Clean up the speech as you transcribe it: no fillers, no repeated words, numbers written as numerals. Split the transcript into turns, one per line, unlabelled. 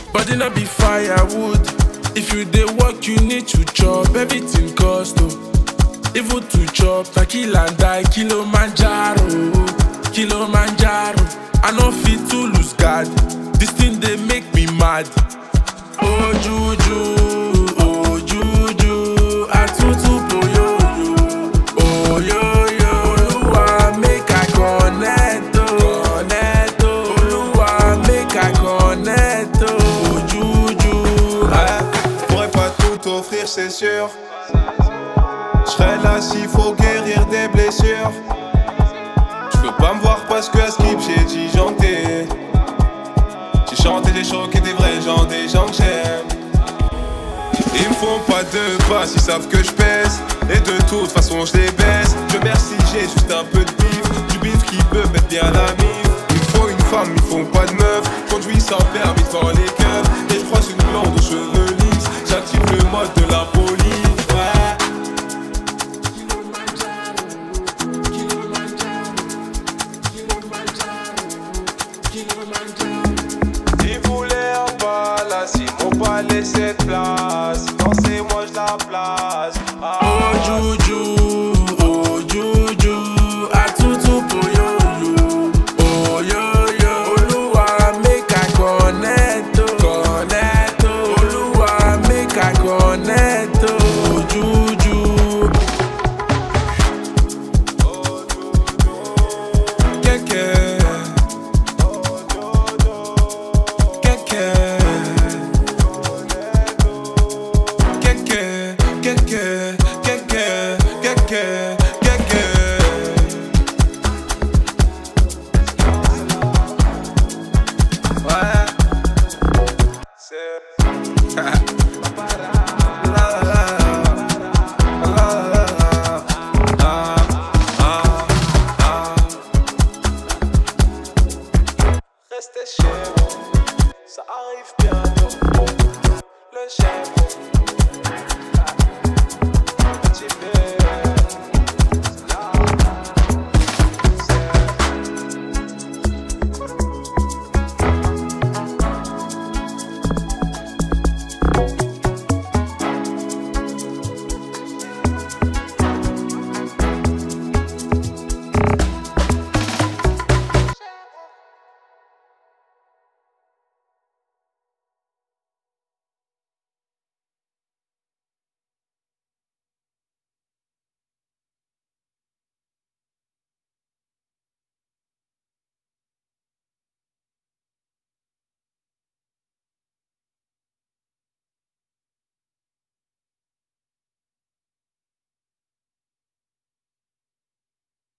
Body not be firewood. If you dey work, you need to chop. Everything cost oh. Even to chop, na kill and die. Kilimanjaro, Kilimanjaro. I no fit to lose guard. This thing they make me mad. Oh juju, oh juju, atutu poyoyo, oh yo yo. Oluwa make I connect, connect. Oluwa make I connect, oh juju.
Pourrais pas tout offrir, c'est sûr. J'serai là s'il faut guérir des blessures. J'peux pas me voir parce que à Skip j'ai dit janté. J'ai chanté, j'ai choqué des vrais gens, des gens que j'aime. Ils me font pas de passe, ils savent que j'pèse. Et de toute façon j'les baisse. Dieu merci, j'ai juste un peu de bif. Du bif qui peut mettre bien la mif. Il me faut une femme, ils font pas de meuf. Conduis sans permis devant les keufs. Et j'croise une blonde aux cheveux lisses. J'active le mode de la police. Ils voulaient un palace, ils m'ont pas laissé de place. Dansez, moi je la place.
Oh juju, oh juju, atutu poyoyo, oh yo yo. Oluwa make I connect, connect. Oluwa make I connect, oh juju.
Keke. Restez chez vous, ça arrive bientôt. Le chef.